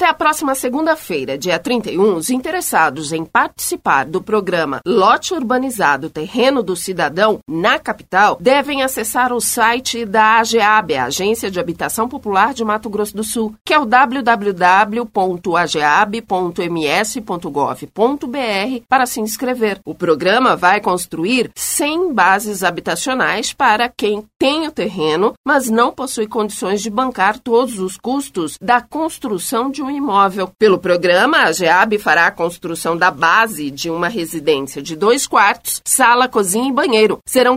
a próxima segunda-feira, dia 31, os interessados em participar do programa Lote Urbanizado Terreno do Cidadão na capital devem acessar o site da AGEAB, a Agência de Habitação Popular de Mato Grosso do Sul, que é o www.ageab.ms.gov.br para se inscrever. O programa vai construir 100 bases habitacionais para quem tem o terreno, mas não possui condições de bancar todos os custos da construção de um imóvel. Pelo programa, a AGEAB fará a construção da base de uma residência de 2 quartos, sala, cozinha e banheiro. Serão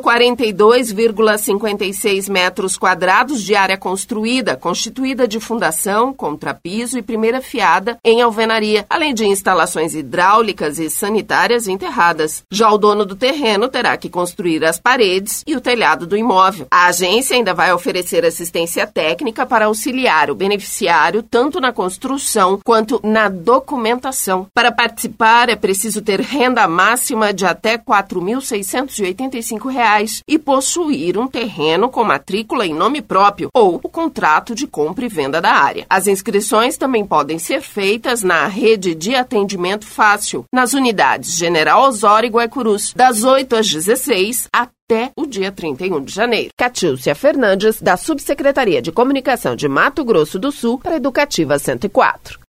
42,56 metros quadrados de área construída, constituída de fundação, contrapiso e primeira fiada em alvenaria, além de instalações hidráulicas e sanitárias enterradas. Já o dono do terreno terá que construir as paredes e o telhado do imóvel. A agência ainda vai oferecer assistência técnica para auxiliar o beneficiário tanto na construção quanto na documentação. Para participar, é preciso ter renda máxima de até R$ 4.685 e possuir um terreno com matrícula em nome próprio ou o contrato de compra e venda da área. As inscrições também podem ser feitas na rede de atendimento fácil, nas unidades General Osório e Guaicurus, das 8 às 16 até o dia 31 de janeiro. Catiúcia Fernandes, da Subsecretaria de Comunicação de Mato Grosso do Sul, para Educativa 104.